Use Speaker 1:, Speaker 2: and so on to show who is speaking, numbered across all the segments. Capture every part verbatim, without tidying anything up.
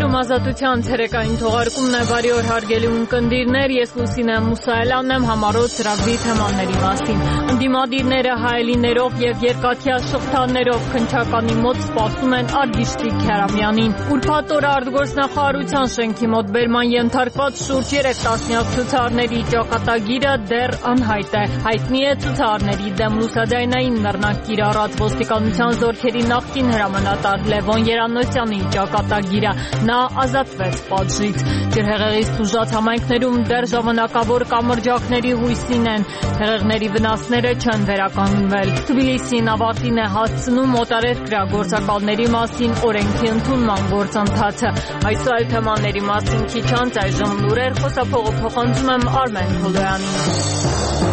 Speaker 1: Եթերում ազատության ցերեկային թողարկումն է, բարի օր հարգելի ունկնդիրներ, ես Լուսինե Մուսայելյանն եմ, համառոտ ծրագրի թեմաների մասին։ Ընդդիմադիրները հայելիներով եւ երկաթյա շղթաներով քննչականի մոտ սպասում են Արգիշտի Քյարամյանին։ Ուրբաթ օրը արտգործնախարարության շենքի մոտ բերման ենթարկված շուրջ երեք տասնյակ ցուցարարների ճակատագիրը դեռ անհայտ է։ Հայտնի է ցուցարարների դեմ լուսադայնային նռնակ կիրառած ոստիկանության զորքերի նախկին հրամանատար Լևոն Երանոսյանի ճակատագիրը։ Նա ազատվեց պատժից։ Ջրհեղեղից տուժած համայնքներում դեռ ժամանակավոր կամրջակների հույսին են։ Հեղեղների վնասները չեն վերականգնվել։ Թբիլիսին ավարտին է հասցնում օտարերկրյա գործակալների մասին օրենքի ընդունման գործընթացը։ Այս այլ թեմաների մասին քիչ անց այժմ լուրեր, խոսափողը փոխանցում եմ Արմեն Քոլոյանին։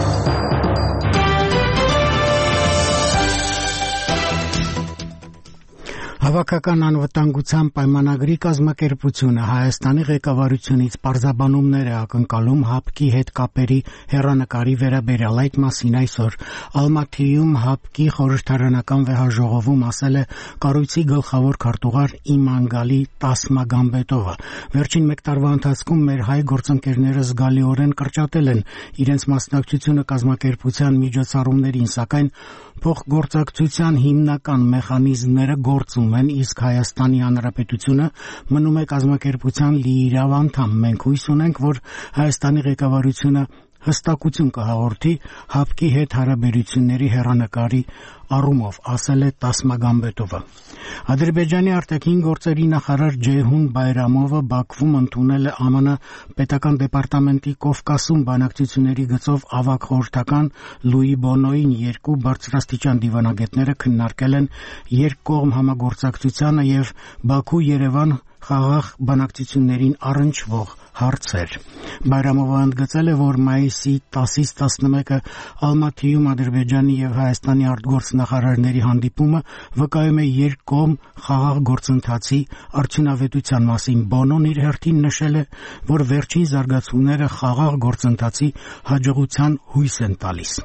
Speaker 2: Հավաքական անվտանգության պայմանագրի կազմակերպությունը Հայաստանի ղեկավարությունից պարզաբանումներ է ակնկալում ՀԱՊԿ-ի հետ կապերի հեռանկարի վերաբերյալ։ Այդ մասին այսօր Ալմաթիում ՀԱՊԿ-ի խորհրդարանական վեհաժողովում ասել է կառույցի գլխավոր քարտուղար Իմանգալի Տասմագամբետովը։ Վերջին մեկ տարվա ընթացքում մեր հայ գործընկերները զգալիորեն կրճատել են իրենց մասնակցությունը կազմակերպության միջոցառումներին, սակայն փոխգործակցության հիմնական մեխանիզմները գործում են, իսկ Հայաստանի Հանրապետությունը մնում է կազմակերպության լիիրավ անդամ։ Մենք հույս ունենք, որ Հայաստանի ղեկավարությունը հստակություն կհաղորդի ՀԱՊԿ-ի հետ հարաբերությունների հեռանկարի առումով, ասել է Տասմագամբետովը։ Ադրբեջանի արտաքին գործերի նախարար Ջեյհուն Բայրամովը Բաքվում ընդունել է ԱՄՆ պետական դեպարտամենտի Կովկասում բանակցությունների գծով ավագ խորհրդական Լուի Բոնոին։ Երկու բարձրաստիճան դիվանագետները քննարկել են երկկողմ համագործակցությանը եւ Բաքու-Երևան խաղաղ բանակցություններին առնչվող հարցեր։ Բայրամովը ընդգծել է, որ մայիսի տասից տասնմեկը Ալմաթիում Ադրբեջանի եւ Հայաստանի արտգործնախարարների հանդիպումը վկայում է երկկողմ խաղաղ գործընթացի արդյունավետության մասին։ Բոնոն իր հերթին նշել է, որ վերջին զարգացումները խաղաղ գործընթացի հաջողության հույս են տալիս։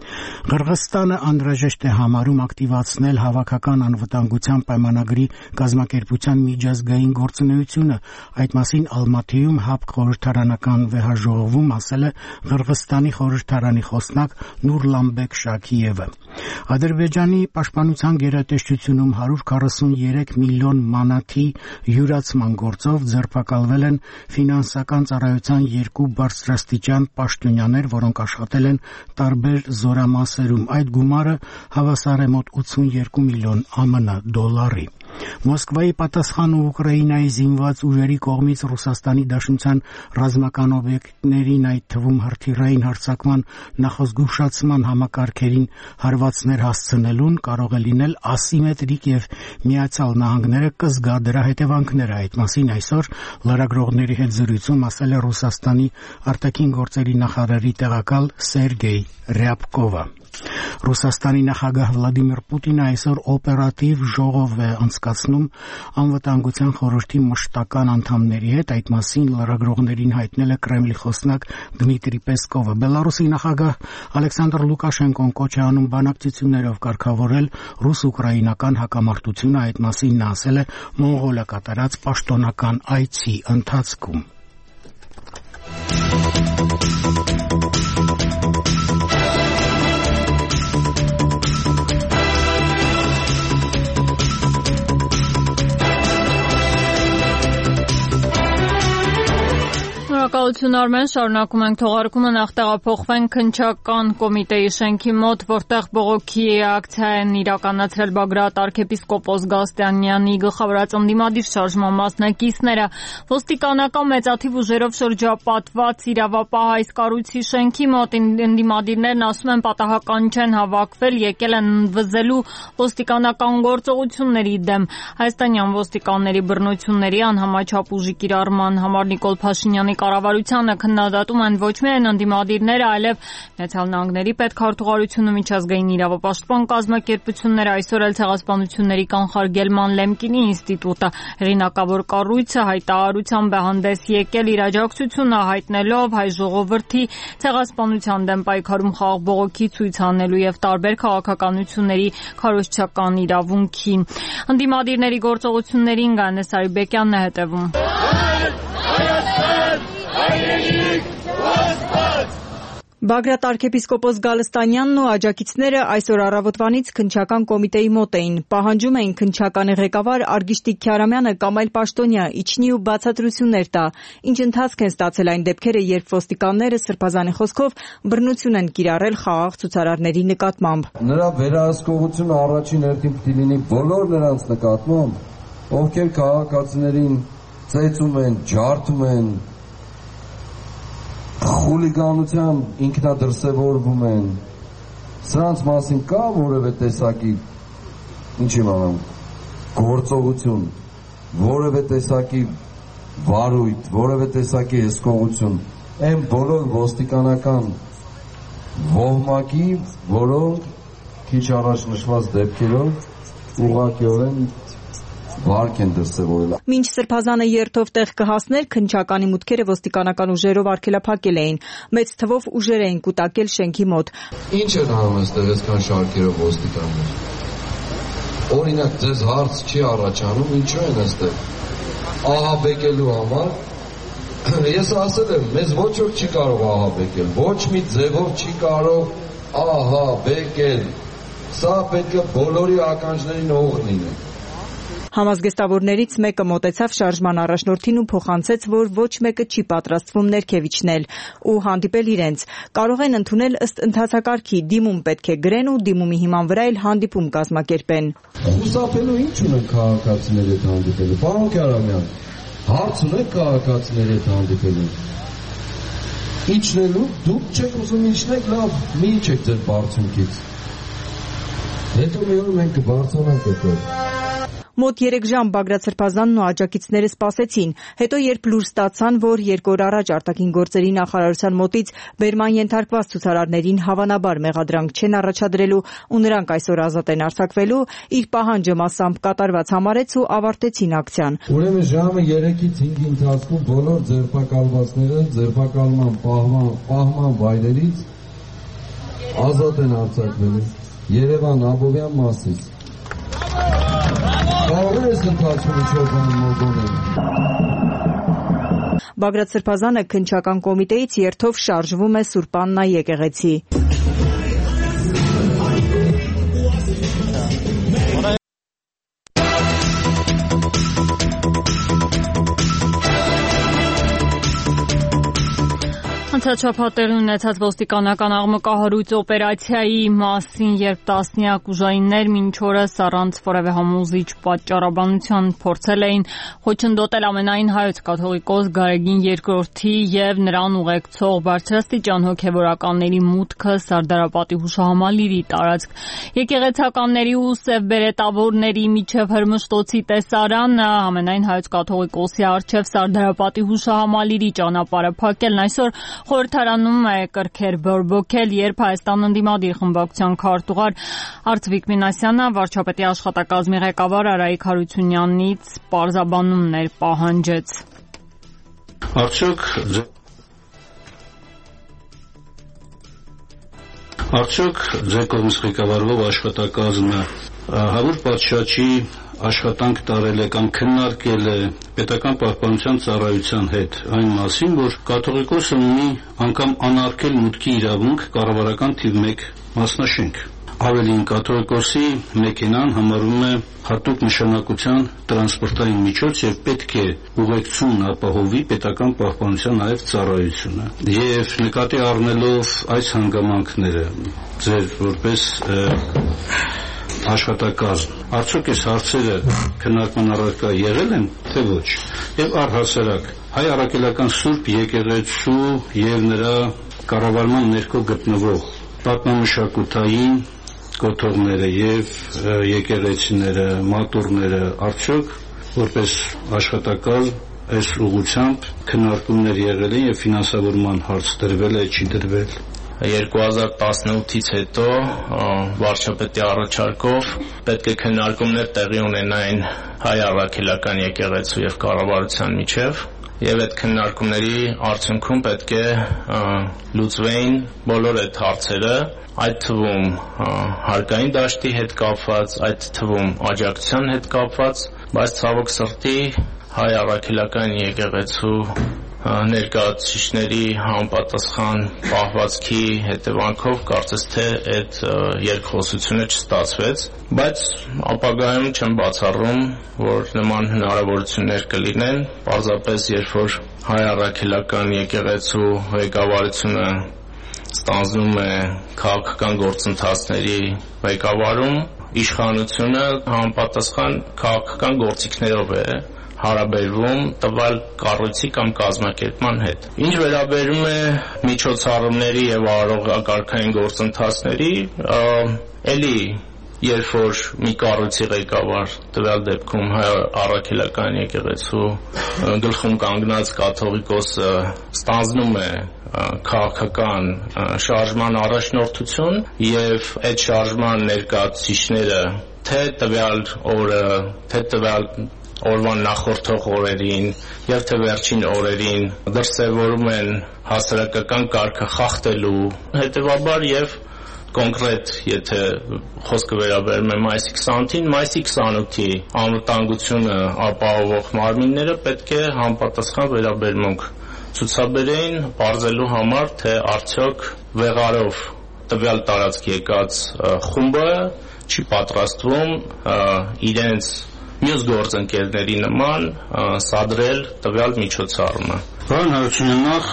Speaker 2: Ղրղստանը անհրաժեշտ է համարում ակտիվացնել հավաքական անվտանգության պայմանագրի կազմակերպության միջազգային գործունեությունը։ Այդ մասին Ալմաթիում ՀԱՊԿ խորհրդարանական վեհաժողովում ասել է Ղրղստանի խորհրդարանի խոսնակ Նուրլանբեկ Շաքիևը։ Ադրբեջանի պաշտպանության գերատեսչությունում հարյուր քառասուներեք միլիոն մանաթի յուրացման գործով ձերբակալվել են ֆինանսական ծառայության երկու բարձրաստիճան պաշտոնյաներ, որոնք աշխատել են տարբեր զորամասերում։ Այդ գումարը հավասար է մոտ ութսունյոթ միլիոն ԱՄՆ դոլարի։ Մոսկվայի պատասխանը Ուկրաինայի զինված ուժերի կողմից Ռուսաստանի Դաշնության ռազմական օբյեկտներին, այդ թվում հրթիռային հարձակման նախազգուշացման համակարգերին հարվածներ հասցնելուն կարող է լինել ասիմետրիկ եւ Միացյալ Նահանգները կզգա դրա հետևանքները։ Այդ մասին այսօր լրագրողների հետ զրույցում ասել է Ռուսաստանի արտաքին գործերի նախարարի տեղակալ Սերգեյ Ռյաբկովը։ Ռուսաստանի նախագահ Վլադիմիր Պուտինը այսօր օպերատիվ ժողով է անցկացնում անվտանգության խորհրդի մշտական անդամների հետ։ Այդ մասին լրագրողներին հայտնել է Կրեմլի խոսնակ Դմիտրի Պեսկովը։ Բելարուսի նախագահ Ալեքսանդր Լուկաշենկոն կոչ է անում բանակցություններով կարգավորել ռուս-ուկրաինական հակամարտությունը։ Այդ մասին նա ասել է Մոնղոլիա կատարած պաշտոնական այցի ընթացքում։
Speaker 1: Շնորհակալություն Արմեն, շարունակում ենք թողարկումը, նախ տեղափոխվենք քննչական կոմիտեի շենքի մոտ, որտեղ բողոքի ակցիա են իրականացրել Բագրատ arczepiskopos Գաստյանյանի գլխավորած ընդդիմադիր շարժման մասնակիցները։ Ոստիկանական մեծաթիվ ուժերով շրջապատված իրավապահ այս կառույցի շենքի մոտ ընդդիմադիրներն ասում են պատահական չեն հավաքվել, եկել են ընդվզելու ոստիկանական գործողությունների դեմ։ Հայաստանյան ոստիկանների բռնությունների անհամաչափ ուժի կիրառման համար Նիկոլ Փաշինյանի կառավարությունը ղեկավարությանը քննադատում են ոչ միայն ընդդիմադիրները, այլև Միացյալ Նահանգների պետքարտուղարությունը, միջազգային իրավապաշտպան կազմակերպությունները, այսօր էլ ցեղասպանությունների կանխարգելման Լեմկինի ինստիտուտը։ Հեղինակավոր կառույցը հայտարարությամբ է հանդես եկել իր աջակցությունը հայտնելով հայ ժողովրդի ցեղասպանության դեմ պայքարում խաղաղ բողոքի ցույց անելու եւ տարբեր քաղաքականությունների քարոզչական իրավունքի։ Ընդդիմադիրների գործողություններին Գանես Արիբեկյանն է հետևում։
Speaker 3: Բագրատ arczepiskopos Գալստանյանն ու աջակիցները այսօր առավոտվանից քննչական կոմիտեի մոտ էին, պահանջում էին քննչականի ղեկավար Արգիշտիկ Քյարամյանը կամ այլ պաշտոնյա իջնի ու բացատրություններ տա, ինչ ընթացք են ստացել այն դեպքերը, երբ ոստիկանները Սրբազանի խոսքով բռնություն են կիրառել խաղաղ ցուցարարների նկատմամբ։
Speaker 4: Նրա վերահսկողությունը առաջին հերթին պետք է լինի բոլոր նրանց նկատմամբ, ովքեր քաղաքացիներին ծեծում են, ջարդում են, խուլիգանությամբ ինքնադրսևորվում են, սրանց մասին կա որևէ տեսակի, ինչ եմ անում, գործողություն, որևէ տեսակի վարույթ, որևէ տեսակի հսկողություն, այն բոլոր ոստիկանական ոհմակի, որոնք քիչ առաջ նշված դեպքերով ուղղակիորեն վարք են դրսևորել։
Speaker 3: Մինչ Սրբազանը երթով տեղ կհասներ, քննչականի մուտքերը ոստիկանական ուժերով արգելափակել էին, մեծ թվով ուժեր էին կուտակել շենքի մոտ։
Speaker 4: Ինչ են անում այստեղ այսքան շարքերով ոստիկաններ։ Օրինակ ձեզ հարց չի առաջանում, ինչու են այստեղ ահաբեկելու համար։ Ես ասել եմ, մեզ ոչ ոք չի կարող ահաբեկել, ոչ մի ձևով չի կարող ահաբեկել։ Սա պետք է բոլորի ականջներին օղ լինի։
Speaker 3: Համազգեստավորներից մեկը մոտեցավ շարժման առաջնորդին ու փոխանցեց, որ ոչ մեկը չի պատրաստվում ներքև իջնել ու հանդիպել իրենց։ Կարող են ընդունել ըստ ընթացակարգի, դիմում պետք է գրեն ու դիմումի հիման վրա էլ հանդիպում կազմակերպեն։
Speaker 4: Խուսափելու ինչ ունեն քաղաքացիների հետ հանդիպելու։ Պարոն Քյարամյան, հարց ունեք քաղաքացիների հետ հանդիպելու։ Իջնելու, դուք չեք ուզում իջնեք, լավ, մի իջեք ձեր բարձունքից։ Հետո մի օր մենք կբարձրանանք այդտեղ։
Speaker 3: Մոտ երեք ժամ Բագրատ Սրբազանն ու աջակիցները սպասեցին, հետո երբ լուր ստացան, որ երկու օր առաջ արտաքին գործերի նախարարության մոտից բերման ենթարկված ցուցարարներին հավանաբար մեղադրանք չեն առաջադրելու ու նրանք այսօր ազատ են արձակվելու, իր պահանջը մասամբ կատարված համարեց ու ավարտեցին ակցիան։
Speaker 4: Ուրեմն ժամը երեքից հինգի ընթացքում բոլոր ձերբակալվածները ձերբակալման պահման, պահման վայրերից ազատ են արձակվելու Երևան Աբովյան մասից։
Speaker 3: Բագրատ Սրբազանը քննչական կոմիտեից երթով շարժվում է Սուրբ Աննա եկեղեցի։
Speaker 1: Անցած շաբաթ տեղի ունեցած ոստիկանական աղմկահարույց օպերացիայի մասին, երբ տասնյակ ուժայիններ մինչ օրս առանց որևէ համոզիչ պատճառաբանության փորձել էին խոչընդոտել ամենայն հայոց կաթողիկոս Գարեգին երկրորդի եւ նրան ուղեկցող բարձրաստիճան հոգեվորականների մուտքը Սարդարապատի հուշահամալիրի տարածք։ Եկեղեցականների ու սևբերետավորների միջև հրմշտոցի տեսարանը ամենայն հայոց կաթողիկոսի առջև Սարդարապատի հուշահամալիրի ճանապարհը փակելն այսօր խորհրդարանում է կրքեր բորբոքել, երբ Հայաստան ընդդիմադիր խմբակցության քարտուղար Արծվիկ Մինասյանը վարչապետի աշխատակազմի ղեկավար Արայիկ Հարությունյանից պարզաբանումներ պահանջեց։
Speaker 5: Արդյոք Արդյոք ձեր կողմից ղեկավարվող աշխատակազմը հավուր պատշաճի աշխատանք տարել է կամ քննարկել է պետական պահպանության ծառայության հետ այն մասին, որ կաթողիկոսը ունի անգամ անարգել մուտքի իրավունք կառավարական թիվ մեկ մասնաշենք։ Ավելին, կաթողիկոսի մեքենան համարվում է հատուկ նշանակության տրանսպորտային միջոց եւ պետք է ուղեկցումն ապահովի պետական պահպանության նաեւ ծառայությունը։ Եվ նկատի առնելով այս հանգամանքները, ձեր որպես աշխատակազմ, արդյոք այս հարցերը քննարկման առարկա եղել են, թե ոչ։ Եվ առհասարակ հայ առաքելական Սուրբ եկեղեցու եւ նրա կառավարման ներքո գտնվող պատմամշակութային կոթողները եւ եկեղեցիները, մատուռները արդյոք որպես աշխատակազմ այս ուղղությամբ քննարկումներ եղել են եւ ֆինանսավորման հարց դրվել է, չի դրվել։
Speaker 6: երկու հազար տասնութից հետո վարչապետի առաջարկով պետք է քննարկումներ տեղի ունենային հայ առաքելական եկեղեցու եւ կառավարության միջև եւ այդ քննարկումների արդյունքում պետք է լուծվեին բոլոր այդ հարցերը, այդ թվում հարկային դաշտի հետ կապված, այդ թվում աջակցության հետ կապված, բայց ցավոք սրտի հայ առաքելական եկեղեցու ներկայացուցիչների համապատասխան պահվածքի հետևանքով կարծես թե այդ երկխոսությունը չստացվեց, բայց ապագայում չեմ բացառում, որ նման հնարավորություններ կլինեն, պարզապես երբ որ հայ առաքելական եկեղեցու ղեկավարությունը ստանձնում է քաղաքական գործընթացների ղեկավարում, իշխանությունը համապատասխան քաղաքական գործիքներով է հարաբերվում տվյալ կառույցի կամ կազմակերպման հետ։ Ինչ վերաբերում է միջոցառումների եւ արարողակարգային գործընթացների, ելի երբ որ մի կառույցի ղեկավար տվյալ դեպքում հայ առաքելական եկեղեցու գլխում կանգնած կաթողիկոսը ստանձնում է քաղաքական շարժման առաջնորդություն եւ այդ շարժման ներկայացուցիչները թե տվյալ օրը, թե տվյալ օրվան նախորդող օրերին եւ թե վերջին օրերին դրսևորում են հասարակական կարգը խախտելու, հետեւաբար եւ կոնկրետ, եթե խոսքը վերաբերում է մայիսի քսանութին, մայիսի քսանութի անվտանգությունը ապահովող մարմինները պետք է համապատասխան վերաբերմունք ցուցաբերեին, բարձելու համար, թե արդյոք վեղարով տվյալ տարածք եկած խումբը չի պատրաստվում իրենց մյուս գործընկերների նման սադրել տվյալ միջոցառումը։
Speaker 5: Պարոն Հարությունյան, նախ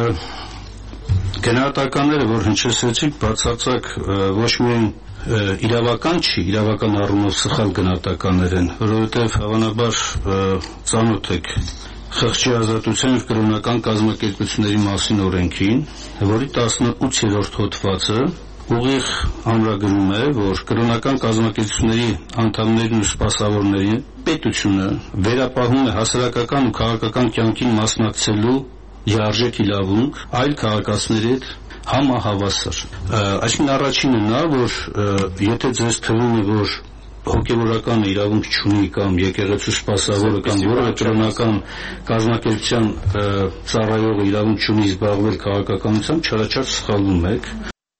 Speaker 5: գնահատականները, որ հնչեցրեցիք, բացարձակ ոչ միայն իրավական չի, իրավական առումով սխալ գնահատականներ են, որովհետև հավանաբար ծանոթ եք խղճի ազատության և կրոնական կազմակերպությունների մասին օրենքին, որի տասնութերորդ հոդվածը ուղիղ ամրագրում է, որ կրոնական կազմակերպությունների անդամներն ու սպասավորներին պետությունը վերապահում է հասարակական ու քաղաքական կյանքին մասնակցելու լիարժեք իրավունք այլ քաղաքացիների հետ համահավասար։ Այսինքն առաջինը նա, որ եթե ձեզ թվում է, որ հոգևորական իրավունք չունի կամ եկեղեցու սպասավորը կամ որևէ կրոնական կազմակերպության ծառայողը իրավունք չունի զբաղվել քաղաքականությամբ, չարաչար սխալվում եք։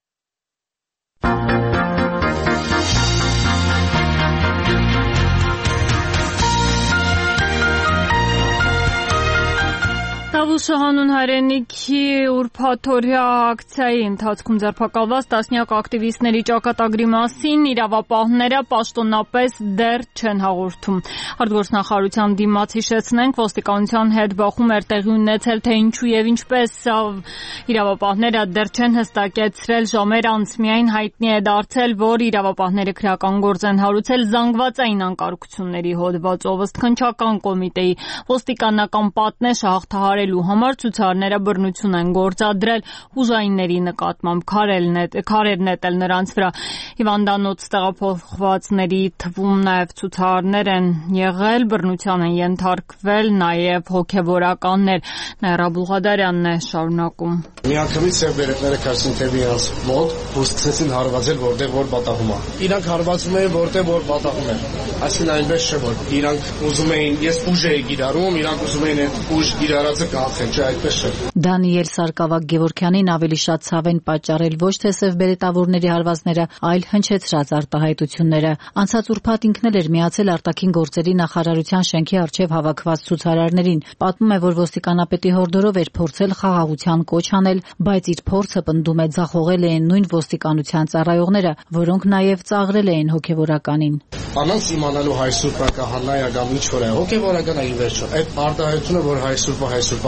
Speaker 1: Տավուշը հանուն հայրենիքի ուրբաթօրյա ակցիայի ընթացքում ձերբակալված տասնյակ ակտիվիստների ճակատագրի մասին իրավապահները պաշտոնապես դեռ չեն հաղորդում։ Արտգործնախարարության դիմաց հիշեցնենք, ոստիկանության հետ բախում էր տեղի ունեցել, թե ինչու եւ ինչպես իրավապահները դեռ չեն հստակեցրել ժամեր անց, միայն հայտնի է դարձել, որ իրավապահները քրեական գործ են հարուցել զանգվածային անկարգությունների հոդվածով, ըստ քննչական կոմիտեի ոստիկանական պատնեշը հաղթահարելու համար ցուցարները բռնություն են գործադրել ուժայինների նկատմամբ, քարեր նետել նրանց վրա։ Հիվանդանոց տեղափոխվածների թվում նաև ցուցարներ են եղել, բռնության են ենթարկվել նաև հոգևորականներ։ Նաիրա Բուղադարյանն է շարունակում։
Speaker 7: Միանգամից սև բերետները քաշեցին թևի իրաց մոտ, ու սկսեցին հարվածել, որտեղ որ պատահում է։ Իրանք հարվածում էին, որտեղ որ պատահում է։ Այսինքն այնպես չէ, որ իրանք ուզում էին, ես ուժ էի գիրառում, իրանք ուզում էին այդ ուժ գիրառածը կանխել, չէ, այդպես չէ։
Speaker 8: Դանիել Սարգսակյան Գևորգյանին ավելի շատ ցավ են պատճառել ոչ թե սև բերետավորների հարվածները, այլ հնչեցրած արտահայտությունները։ Անցած ուրբաթ ինքն էլ էր միացել արտաքին գործերի նախարարության շենքի առջև հավաքված ցուցարարներին։ Պատմում է, որ ոստիկանապետի հորդորով էր փորձել խաղաղության կոչ անել, բայց իր փորձը պնդում է ձախողել էին նույն ոստիկանության ծառայողները, որոնք նաև ծաղրել էին հոգևորականին։
Speaker 7: Անոնց իմանալու հայ սուրբը կահանայա կամ ինչ որ է, հոգևորական է ի վերջո։ Այդ արտահայտությունը, որ հայ սուրբը հայ սուրբը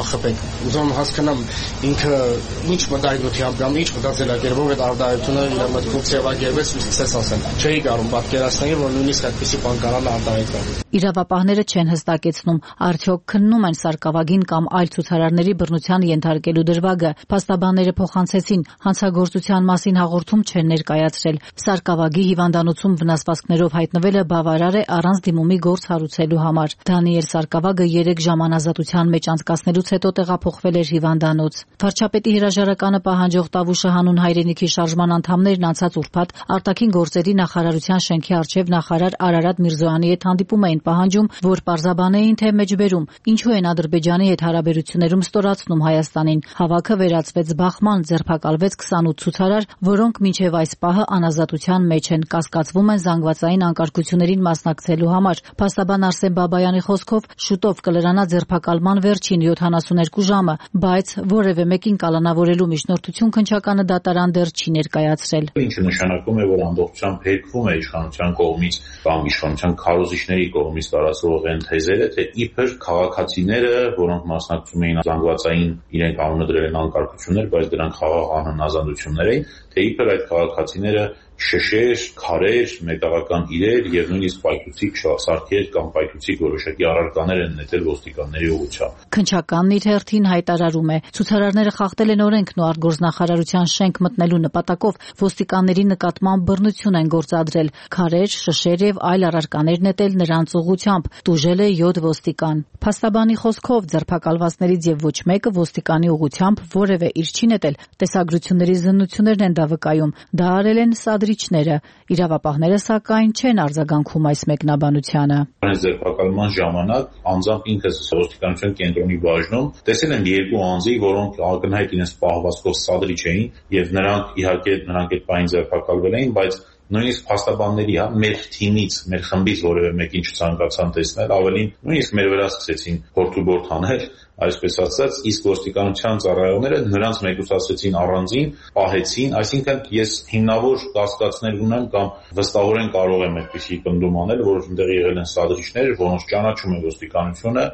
Speaker 7: նախախփենք։ Ուզում եմ հասկանամ ինքը ինչ մտահոգությամբ կամ ինչ մտածելակերպով այդ արտահայտությունը իր մտքով ձևակերպեց ու սկսեց ասել։ Չէի կարող պատկերացնել, որ նույնիսկ այդպիսի բան կարող է արտահայտվել։
Speaker 8: Իրավապահները չեն հստակեցնում, արդյոք քննում են սարկավագին կամ այլ ցուցարարների բռնության ենթարկելու դրվագը։ Փաստաբանները փոխանցեցին, հանցագործության մասին հաղորդում չեն ներկայացրել։ Սարկավագի հիվանդանոցում վնասվածքներով հայտնվելը բավարար է առանց դիմումի գործ հարուցելու համար։ Դանիել Սարկավագը երեք ժամ անազատության մեջ անցկացնելուց հետո տեղափոխվել էր հիվանդանոց։ Վարչապետի հրաժարականը պահանջող Տավուշը հանուն հայրենիքի շարժման անդամներն անցած ուրբաթ արտաքին գործերի նախարարության շենքի առջև նախարար Արարատ Միրզոյանի հետ հանդիպում էին պահանջում, որ պարզաբանեին, թե մեջբերում ինչու են Ադրբեջանի հետ հարաբերություններում ստորացնում Հայաստանին։ Հավաքը վերածվեց բախման, ձերբակալվեց քսանութ ցուցարար, որոնք մինչև այս պահը անազատության մեջ են, կասկածվում են զանգվածային անկարգություններին մասնակցելու համար։ Փաստաբան Արսեն Բաբայանի խոսքով շուտով կլրանա ձերբակալման վերջին յոթանասուներկու ժամը, բայց որևէ մեկին կալանավորելու միջնորդություն քննչականը դատարան դեռ չի ներկայացրել։
Speaker 9: Ինչը նշանակում է, որ ամբողջությամբ հերկվում է իշխանության կողմից կամ իշխանության քարոզիչների կողմից տարածվող այն թեզերը, թե իբր քաղաքացիները, որոնք մասնակցում էին զանգվածային իրենք անունը դրել են անկարգություններ, բայց դրանք խաղաղ անհնազանդություններ էին, թե իբր այդ քաղաքացիները շշեր, քարեր, մետաղական իրեր եւ նույնիսկ պայթուցիկ սարքեր կամ պայթուցիկ որոշակի առարկաներ են նետել ոստիկանների ուղղությամբ։
Speaker 8: Քննչականն իր հերթին հայտարարում է, ցուցարարները խախտել են օրենքն ու արտգործնախարարության շենք մտնելու նպատակով ոստիկանների նկատմամբ բռնություն են գործադրել, քարեր, շշեր եւ այլ առարկաներ նետել նրանց ուղղությամբ, տուժել է յոթ ոստիկան։ Փաստաբանի խոսքով ձերբակալվածներից եւ ոչ մեկը ոստիկանի ուղղությամբ որևէ իր չի նետել, տեսագրությունների զննություններն են դա վկայում, դա արել են սադրիչները։ Իրավապահները սակայն չեն արձագանքում այս մեկնաբանությանը։
Speaker 9: Ձերբակալման ժամանակ անձամբ ինքս ոստիկանության կենտրոնի բաժնում տեսել եմ երկու անձի, որոնք ակնհայտ իրենց պահվածքով սադրիչ էին եւ նրանք իհարկե նրանք այդ պահին ձերբակալվել էին, բայց նույնիսկ փաստաբանների, հա, մեր թիմից, մեր խմբից որևէ մեկին չցանկացան տեսնել, ավելին նույնիսկ մեր վրա սկսեցին հորթուբորթ անել, այսպես ասած, իսկ ոստիկանության ծառայողները նրանց մեկուսացրեցին առանձին, պահեցին, այսինքն ես հիմնավոր կասկածներ ունեմ կամ վստահորեն կարող եմ այդպիսի պնդում անել, որ այնտեղ եղել են սադրիչներ, որոնց ճանաչում է ոստիկանությունը։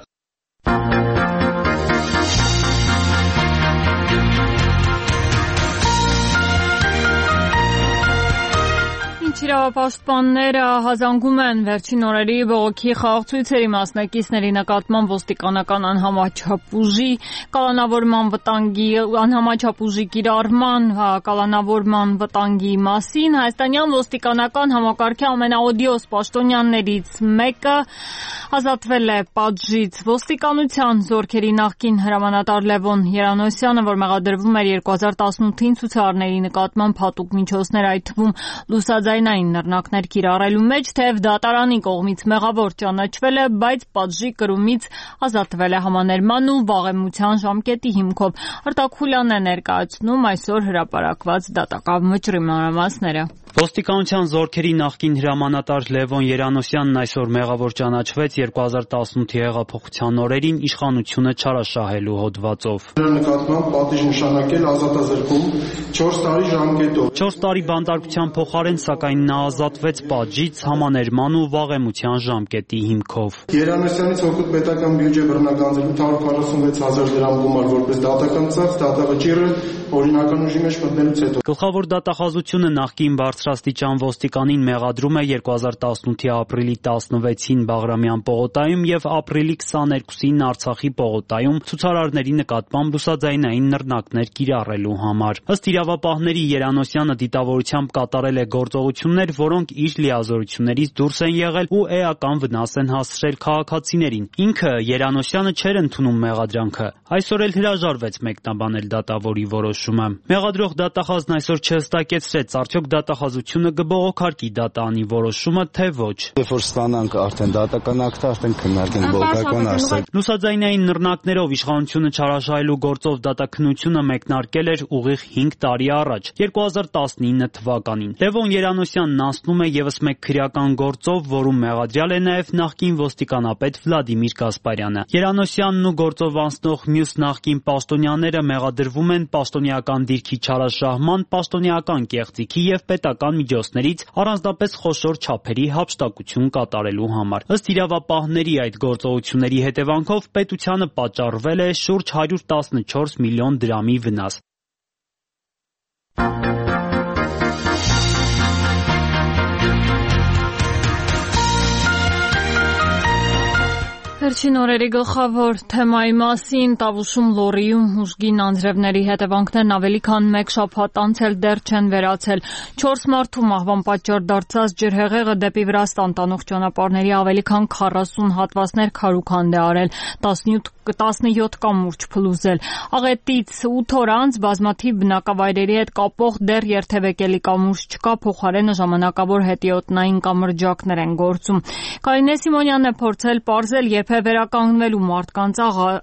Speaker 1: Իրավապաշտպանները հազանգում են վերջին օրերի բողոքի խաղաղցույցերի մասնակիցների նկատմամբ ոստիկանական անհամաչափ ուժի կալանավորման վտանգի, անհամաչափ ուժի կիրառման, կալանավորման վտանգի մասին։ Հայաստանյան ոստիկանական համակարգի ամենաօդիոս պաշտոնյաներից մեկը ազատվել է պատժից։ Ոստիկանության զորքերի նախկին հրամանատար Լևոն Երանոսյանը, որ մեղադրվում էր երկու հազար տասնութին ցուցարարների նկատմամբ հատուկ միջոցներ, այդ թվում լուսաձայնային նռնակներ կիրառելու մեջ, թեև դատարանի կողմից մեղավոր ճանաչվել է, բայց պատժի կրումից ազատվել է համաներման ու վաղեմության ժամկետի հիմքով։ Արտակ Խուլյանն է ներկայացնում այսօր հրապարակված դատական վճռի մանրամասները։
Speaker 10: Ոստիկանության զորքերի նախկին հրամանատար Լևոն Երանոսյանն այսօր մեղավոր ճանաչվեց երկու հազար տասնութի հեղափոխության օրերին իշխանությունը չարաշահելու հոդվածով։
Speaker 11: Նրա նկատմամբ պատիժ նշանակել ազատազրկում չորս տարի ժամկետով։
Speaker 10: չորս տարի բանտարկության փոխարեն սակայն նա ազատվեց պատժից համաներման ու վաղեմության ժամկետի հիմքով։
Speaker 11: Երանոսյանից հօգուտ պետական բյուջե բռնագանձել ութ հարյուր քառասունվեց հազար դրամ գումար որպես դատական ծախս, դատավճիռը օրինական ուժի մեջ մտնելուց հետո։
Speaker 10: Գլխավոր դատախազությունը նախկին բարձրաստիճան ոստիկանին մեղադրում է երկու հազար տասնութի ապրիլի տասնվեցին Բաղրամյան պողոտայում եւ ապրիլի քսաներկուսին Արցախի պողոտայում ցուցարարների նկատմամբ լուսաձայնային նռնակներ կիրառելու համար։ Ըստ իրավապահների Երանոսյանը դիտավորությամբ կատարել է գործողություններ, որոնք իր լիազորություններից դուրս են եղել ու էական վնաս են հասցրել քաղաքացիներին։ Ինքը Երանոսյանը չէր ընդունում մեղադրանքը։ Այսօր էլ հրաժարվեց մեկնաբանել դատավորի որոշումը։ Մեղադրող դատախազն այսօր չհստակեցրեց, արդյոք դատախազությունը կբողոքարկի դատանի որոշումը, թե ոչ։
Speaker 12: Երբ որ ստանանք արդեն դատական ակտը, արդեն քննարկենք բողոքական արսեր։
Speaker 10: Լուսաձայնային նռնակներով իշխանությունը չարաշահելու գործով դատաքննությունը մեկնարկել էր ուղիղ հինգ տարի առաջ, երկու հազար տասնինը թվականին։ Լևոն Երանոսյանն անցնում է ևս մեկ քրեական գործով, որում մեղադրյալ է նաև նախկին ոստիկանապետ Վլադիմիր Գասպարյանը։ Երանոսյանն ու գործով անցնող մյուս նախկին պաշտոնյաները մեղադրվում են պաշտոնյա պաշտոնեական դիրքի չարաշահման, պաշտոնեական կեղծիքի եւ պետական միջոցներից առանձնապես խոշոր չափերի հափշտակություն կատարելու համար։ Ըստ իրավապահների այդ գործողությունների հետևանքով պետությանը պատճառվել է շուրջ հարյուր տասնչորս միլիոն դրամի վնաս։
Speaker 1: Վերջին օրերի գլխավոր թեմայի մասին Տավուշում լոռիում ուժգին անձրևների հետևանքներն ավելի քան մեկ շաբաթ անց էլ դեռ չեն վերացել։ Չորս մարդու մահվան պատճառ դարձած ջրհեղեղը դեպի Վրաստան տանող ճանապարհների ավելի քան քառասուն հատվածներ քարուքանդ է արել, տասնյոթ կամուրջ փլուզել։ Աղետից ութ օր անց բազմաթիվ բնակավայրերի հետ կապող դեռ երթևեկելի կամուրջ չկա, փոխարենը ժամանակավոր հետիոտնային կամրջակներ են գործում։ Կարինե Սիմոնյանն է փորձել պարզել, երբ է վերականգնվելու մարդկանց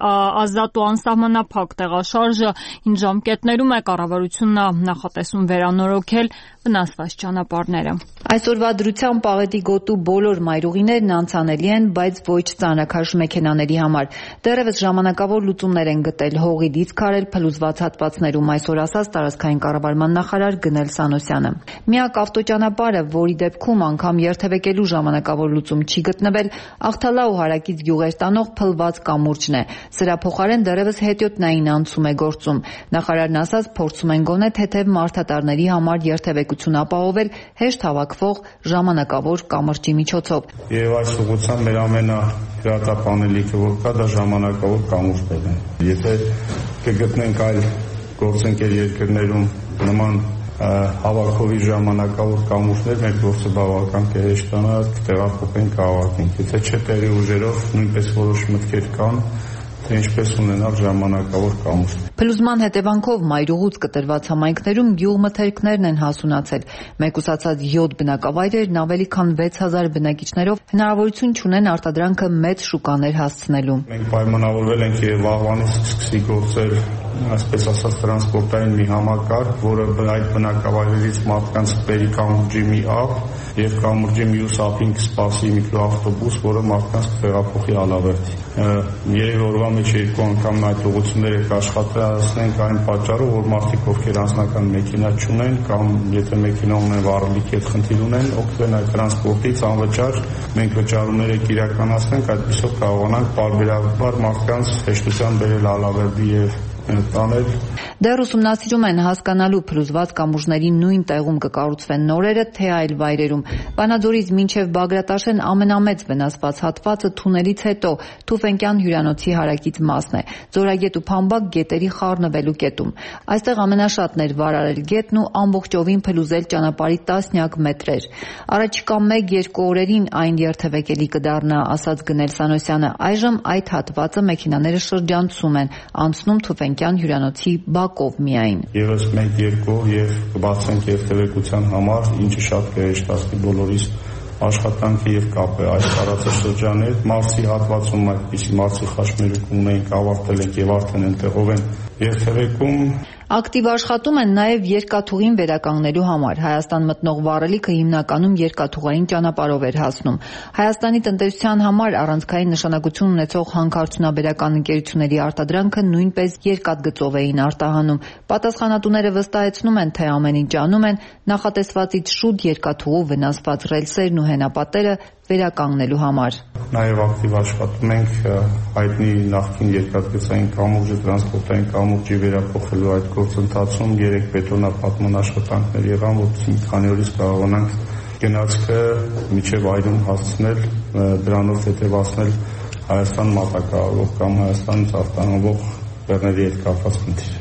Speaker 1: ազատ ու անսահմանափակ տեղաշարժը, ինչ ժամկետներում է կառավարությունն նախատեսում վերանորոգել վնասված ճանապարհները։
Speaker 3: Այսօրվա դրությամբ աղետի գոտու բոլոր մայրուղիներն անցանելի են, բայց ոչ ծանրաքաշ մեքենաների համար։ Դեռևս ժամանակավոր լուծումներ են գտել հողի դիցք արել փլուզված հատվածներում, այսօր ասաց տարածքային կառավարման նախարար Գնել Սանոսյանը։ Միակ ավտոճանապարհը, որի դեպքում անգամ երթևեկելու ժամանակավոր լուծում չի գտնվել, Աղթալա ու Հարակից գյուղեր տանող փլված կամուրջն է։ Սրա փոխարեն դեռևս հետիոտնային անցում է գործում։ Նախարարն ասաց, փորձում են գոնե թեթև մարդատարների համար երթևեկություն ապահովել հեշտ հավաքվող ժամանակավոր կամրջի միջոցով։
Speaker 13: Եվ այս ուղղությամբ մեր ամենահրատապանելիքը որ կա, դա ժամանակավոր կամուրջներն են։ Եթե կգտնենք այլ գործընկեր երկրներում նման հավաքովի ժամանակավոր կամուրջներ, մեր գործը բավական կհեշտանա, կտեղափոխենք, կհավաքենք։ Եթե չէ տեղի ուժերով նույնպես որոշ մտքեր կան, թե ինչպես ունենալ ժամանակավոր կամուրջ։
Speaker 3: Փլուզման հետևանքով մայրուղուց կտրված համայնքներում գյուղմթերքներն են հասունացել։ Մեկուսացած յոթ բնակավայրերն ավելի քան վեց հազար բնակիչներով հնարավորություն չունեն արտադրանքը մեծ շուկաներ հասցնելու։
Speaker 13: Մենք պայմանավորվել ենք եւ վաղվանից սկսի գործել, այսպես ասած, տրանսպորտային մի համակարգ, որը այդ բնակավայրերից մարդկանց բերի կամուրջի մի ափ եւ կամուրջի մյուս ափին կսպասի միկրոավտոբուս, որը մարդկանց կտեղափոխի Ալավերդի։ Երեք օրվա մեջ երկու անգամ այդ ուղղությունները կաշխատենք այն պատճառով, որ մարդիկ, ովքեր անձնական մեքենա չունեն կամ եթե մեքենա ունեն, վառելիքի հետ խնդիր ունեն, օգտվեն այդ տրանսպորտից անվճար, մենք վճարումները կիրականացնենք, այդպիսով կարողանանք պարբերաբար մարդկանց հեշտությամբ բերել Ալավերդի եւ տանել։
Speaker 3: Դեռ ուսումնասիրում են հասկանալու փլուզված կամուրջների նույն տեղում կկառուցվեն նորերը, թե այլ վայրերում։ Վանաձորից մինչև Բագրատաշեն ամենամեծ վնասված հատվածը թունելից հետո Թուֆենկյան հյուրանոցի հարակից մասն է։ Ձորագետ ու Փամբակ գետերի խառնվելու կետում։ Այստեղ ամենաշատն էր վարարել գետն ու ամբողջովին փլուզել ճանապարհի տասնյակ մետրեր։ Առաջիկա մեկ-երկու օրերին այն երթևեկելի կդառնա, ասաց Գնել Սանոսյանը։ Այժմ այդ հատվածը մեքենաները շրջանցում են, անցնում Թուֆենկյան հյուրանոցի բակով միայն։
Speaker 13: Եվս մեկ-երկու օր եւ կբացենք երթևեկության համար, ինչը շատ կհեշտացնի բոլորիս աշխատանքը եւ կապը այս տարածաշրջանի հետ։ Մարսի հատվածում այդպիսի մարսի խաչմերուկ ունենք, ավարտել ենք եւ արդեն ընտեղով են երթևեկում։
Speaker 3: Ակտիվ աշխատում են նաև երկաթուղին վերականգնելու համար։ Հայաստան մտնող վառելիքը հիմնականում երկաթուղային ճանապարհով էր հասնում։ Հայաստանի տնտեսության համար առանցքային նշանակություն ունեցող հանքարդյունաբերական ընկերությունների արտադրանքը նույնպես երկաթգծով էին արտահանում։ Պատասխանատուները վստահեցնում են, թե ամեն ինչ անում են նախատեսվածից շուտ երկաթուղու վնասված ռելսերն ու հենապատերը վերականգնելու համար։
Speaker 13: Նաև ակտիվ աշխատում ենք հայտնի նախկին երկաթգծային կամուրջը տրանսպորտային կամուրջի վերափոխելու այդ գործընթացում երեք բետոնապատման աշխատանքներ եղան, որպեսզի մի քանի օրից կարողանանք գնացքը միջև այրում հասցնել, դրանով հետևացնել Հայաստան մատակարարող կամ Հայաստանից արտահանվող բեռների հետ կապված խնդիր։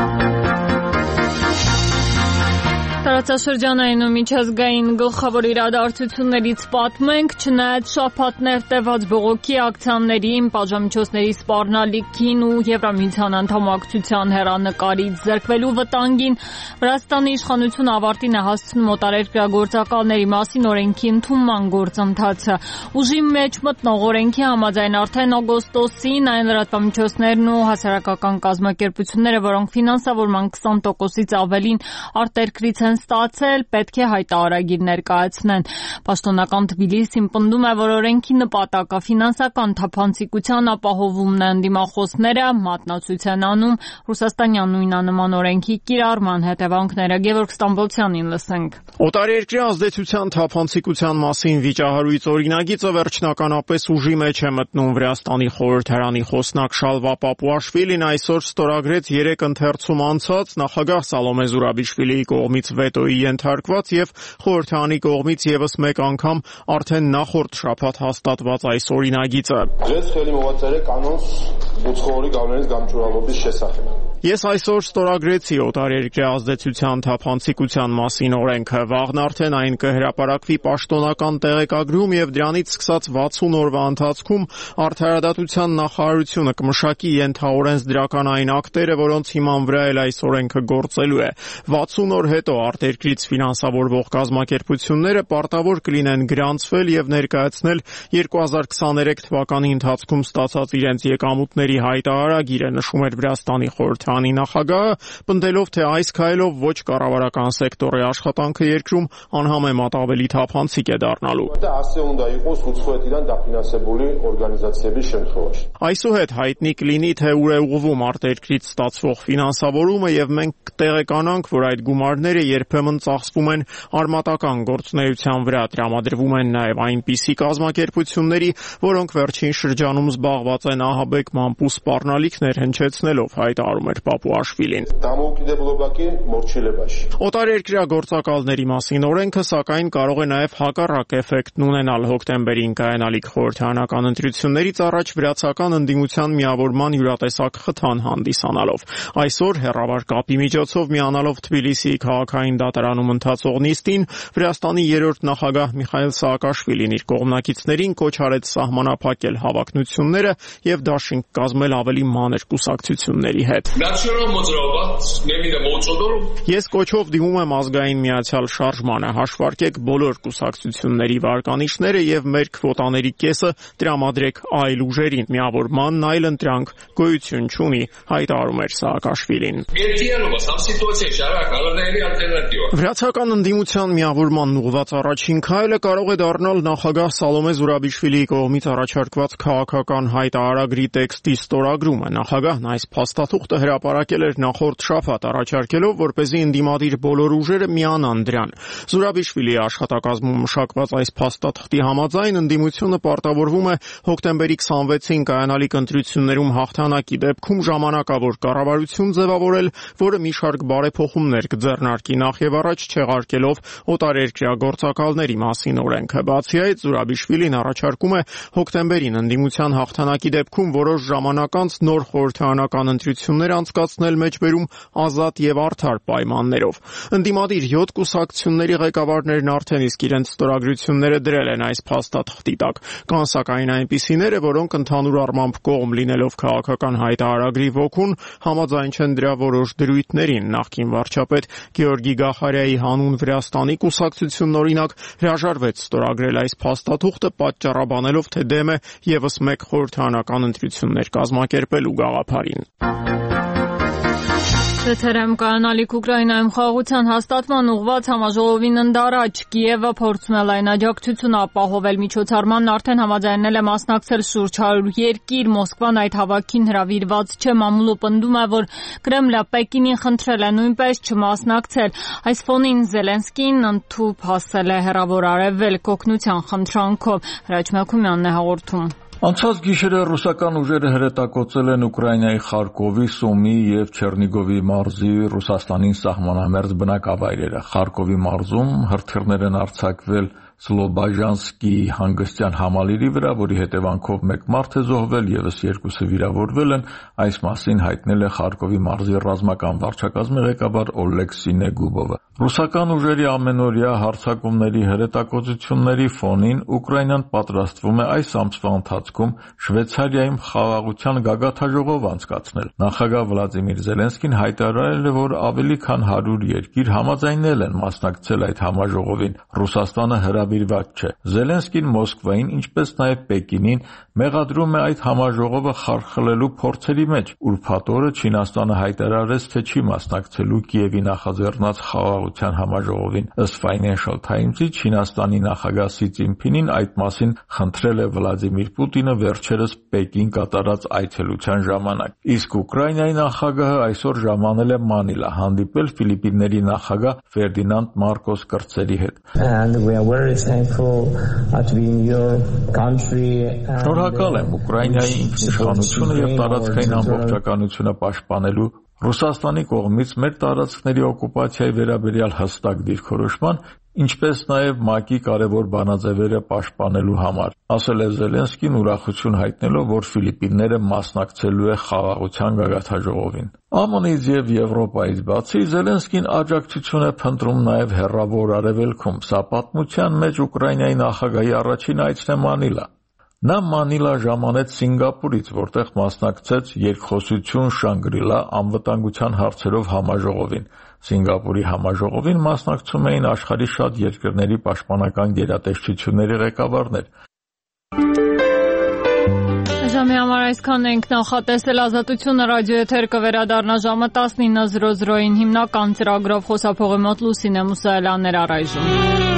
Speaker 1: Տարածաշրջանային ու միջազգային գլխավոր իրադարձություններից պատմենք, չնայած շաբաթներ տևած բողոքի ակցիաներին, պատժամիջոցների սպառնալիքին ու Եվրամիության անդամակցության հեռանկարից զրկվելու վտանգին, Վրաստանի իշխանությունը ավարտին է հասցնում օտարերկրագործակալների մասին օրենքի ընդունման գործընթացը։ Ուժի մեջ մտնող օրենքի համաձայն արդեն օգոստոսին այն լրատվամիջոցներն ու հասարակական կազմակերպությունները, որոնք ֆինանսավորման քսան տոկոսից ավելին արտերկրից են ստացել, պետք է հայտարարագիր ներկայացնեն։ Պաշտոնական Թբիլիսին պնդում է, որ օրենքի նպատակը ֆինանսական թափանցիկության ապահովումն է, ընդդիմախոսները մատնացույց են անում ռուսաստանյան նույնանման օրենքի կիրառման հետևանքները։ Գևորգ Ստամբոլցյանին լսենք։
Speaker 14: Օտարերկրյա ազդեցության թափանցիկության մասին վիճահարույց օրինագիծը վերջնականապես ուժի մեջ է մտնում։ Վրաստանի խորհրդարանի խոսնակ Շալվա Պապուաշվիլին այսօր ստորագրեց երեք ընթերցում անցած նախագահ Սալոմե Զուրաբիշվիլիի կողմից վետոյի ենթարկված եւ խորհրդարանի կողմից եւս մեկ անգամ արդեն նախորդ շաբաթ հաստատված այս օրինագիծը։ Ես այսօր ստորագրեցի օտարերկրյա ազդեցության թափանցիկության մասին օրենքը։ Վաղն արդեն այն կհրապարակվի պաշտոնական տեղեկագրում եւ դրանից սկսած վաթսուն օրվա ընթացքում Արդարադատության նախարարությունը կմշակի ենթաօրենսդրական այն ակտերը, որոնց հիման վրա էլ այս օրենքը գործելու է։ վաթսուն օր հետո արտերկրից ֆինանսավորվող կազմակերպությունները պարտավոր կլինեն գրանցվել եւ ներկայացնել երկու հազար քսաներեք թվականի ընթացքում ստացած իրենց եկամուտների հայտարարագիրը, նշում էր Վրաստանի խորհրդարանի նախագահը, պնդելով, թե այս քայլով ոչ կառավարական սեկտորի աշխատանքը երկրում անհամեմատ ավելի թափանցիկ է դառնալու։ Այսուհետ հայտնի կլինի, թե ուր է ուղղվում արտերկրից ստացվող ֆինանսավորումը եւ մենք կտեղեկանանք, որ այդ գումարները երբեմն ծախսվում են արմատական գործունեության վրա, տրամադրվում են նաեւ այնպիսի կազմակերպությունների, որոնք վերջին շրջանում զբաղված են ահաբեկման ու սպառնալիքներ հնչեցնելով, հայտարարում էր Պապուաշվիլին։ Օտարերկրյա գործակալների մասին օրենքը, սակայն, կարող է նաեւ հակառակ էֆեկտն ունենալ։ Հոկտեմբերին կայանալիք խորհրդարանական ընտրություններից առաջ վրացական ընդդիմության միավորման յուրատեսակ խթան հանդիսանալով։ Այսօր հեռավար կապի միջոցով միանալով Թբիլիսիի քաղաքային դատարանում ընթացող նիստին, Վրաստանի երրորդ նախագահ Միխայիլ Սաակաշվիլին իր կողմնակիցներին կոչ արեց սահմանափակել հավակնությունները եւ դաշինք կազմել ավելի մանր կուսակցությունների հետ։ Ես կոչով դիմում եմ ազգային միացյալ շարժմանը, հաշվարկեք բոլոր կուսակցությունների վարկանիշները եւ մեր քվոտաների կեսը տրամադրեք այլ ուժերին, միավորմանն այլ ընտրանք գոյություն չունի, հայտարարում էր Սաակաշվիլին։ Վրացական ընդդիմության միավորմանն ուղղված առաջին քայլը կարող է դառնալ նախագահ Սալոմե Զուրաբիշվիլիի կողմից առաջարկված քաղաքական հայտարարագրի տեքստի ստորագրումը։ Նախագահն այս փաստաթուղթը հրապարակել էր նախորդ շաբաթ, առաջարկելով, որպեսզի ընդդիմադիր բոլոր ուժերը միանան դրան։ Զուրաբիշվիլիի աշխատակազմում մշակված այս փաստաթղթի համաձայն ընդդիմությունը պարտավորվում է հոկտեմբերի քսանվեցին կայանալիք ընտրություններում հաղթանակի դեպքում ժամանակավոր կառավարություն ձևավորել, որը մի շարք բարեփոխումներ կձեռնարկի, նախ եւ առաջ չեղարկելով օտարերկրյա գործակալների մասին օրենքը։ Բացի այդ, Զուրաբիշվիլին առաջարկում է հոկտեմբերին ընդդիմության հաղթանակի դեպքում որոշ ժամանակ անց նոր խորհրդարանական ընտրություններ անցկացնել մեջբերում ազատ եւ արդար պայմաններով։ Ընդդիմադիր յոթ կուսակցությունների ղեկավարներն արդեն իսկ իրենց ստորագրությունները դրել են այս փաստաթղթի տակ։ Կան սակայն այնպիսիները, որոնք ընդհանուր առմամբ կողմ լինելով քաղաքական հայտարարագրի ոգուն համաձայն չեն դրա որոշ դրույթներին։ Նախկին վարչապետ Գեորգի Գախարյայի հանուն Վրաստանի կուսակցությունն օրինակ հրաժարվեց ստորագրել այս փաստաթուղթը, պատճառաբանելով, թե դեմ է եւս մեկ խորհրդարանական ընտրություններ կազմակերպելու գաղափարին։
Speaker 1: Եթերում կայանալիք Ուկրաինայում խաղաղության հաստատման ուղղված համաժողովին ընդառաջ Կիևը փորձում է լայնաջակցություն ապահովել միջոցառմանն արդեն համաձայնել է մասնակցել շուրջ հարյուր երկիր, Մոսկվան այդ հավաքին հրավիրված չէ, մամուլը պնդում է, որ Կրեմլը Պեկինին խնդրել է նույնպես չմասնակցել։ Այս ֆոնին Զելենսկին ընդཐུպ հասել է հեռավոր արևելք օգնության խնդրանքով։ Հրաչ Մելքումյանն է հաղորդում։
Speaker 15: Անցած գիշերը ռուսական ուժերը հրետակոծել են Ուկրաինայի Խարկովի, Սումի եւ Չեռնիգովի մարզի Ռուսաստանին սահմանամերձ բնակավայրերը։ Խարկովի մարզում հրթիռներ են արձակվել Սլոբաժանսկի հանգստյան համալիրի վրա, որի հետևանքով մեկ մարդ է զոհվել, եւս երկուսը վիրավորվել են։ Այս մասին հայտնել է Խարկովի մարզի ռազմական վարչակազմի ղեկավար Օլեգ Սինեգուբովը։ Ռուսական ուժերի ամենօրյա հարձակումների հրետակոծությունների ֆոնին Ուկրաինան պատրաստվում է այս ամսվա ընթացքում Շվեյցարիայում խաղաղության գագաթաժողով անցկացնել։ Նախագահ Վլադիմիր Զելենսկին հայտարարել է, որ ավելի քան հարյուր երկիր համաձայնել են մասնակցել այդ համաժողովին։ Ռուսաստանը հրավիրել նվիրված չէ։ Զելենսկին Մոսկվային, ինչպես նաև Պեկինին մեղադրում է այդ համաժողովը խարխլելու փորձերի մեջ։ Ուրբաթ օրը Չինաստանը հայտարարեց, թե չի մասնակցելու Կիևի նախաձեռնած խաղաղության համաժողովին։ Ըստ Financial Times-ի Չինաստանի նախագահ Սի Ցзինփինին այդ մասին խնդրել է Վլադիմիր Պուտինը վերջերս Պեկին կատարած այցելության ժամանակ։ Իսկ Ուկրաինայի նախագահը այսօր ժամանել է Մանիլա հանդիպել Ֆիլիպինների նախագահ Ֆերդինանդ Մարկոս Կրտսերի հետ։ Շնորհակալ եմ Ուկրաինայի ինքնիշխանությունը եւ տարածքային ամբողջականությունը պաշտպանելու Ռուսաստանի կողմից մեր տարածքների օկուպացիայի վերաբերյալ հստակ դիրքորոշման, ինչպես նաև ՄԱԿ-ի կարևոր բանաձևերը պաշտպանելու համար, ասել է Զելենսկին ուրախություն հայտնելով, որ Ֆիլիպինները մասնակցելու է խաղաղության գագաթնաժողովին։ ԱՄՆ-ից եւ Եվրոպայից բացի Զելենսկին աջակցություն է փնտրում նաև հեռավոր արևելքում։ Սա պատմության մեջ Ուկրաինայի նախագահի առաջին այցն է Մանիլա։ Նա Մանիլա ժամանեց Սինգապուրից, որտեղ մասնակցեց երկխոսություն Շանգրի-Լա անվտանգության հարցերով համաժողովին։ Սինգապուրի համաժողովին մասնակցում էին աշխարհի շատ երկրների պաշտպանական գերատեսչությունների ղեկավարներ։
Speaker 1: Ժամի համար այսքան ենք նախատեսել Ազատությունը ռադիոեթեր կվերադառնա ժամը տասնինը զրո զրոյին հիմնական ծրագրով խոսափողի մոտ Լուսինե Մուսայելյաններ առայժմ։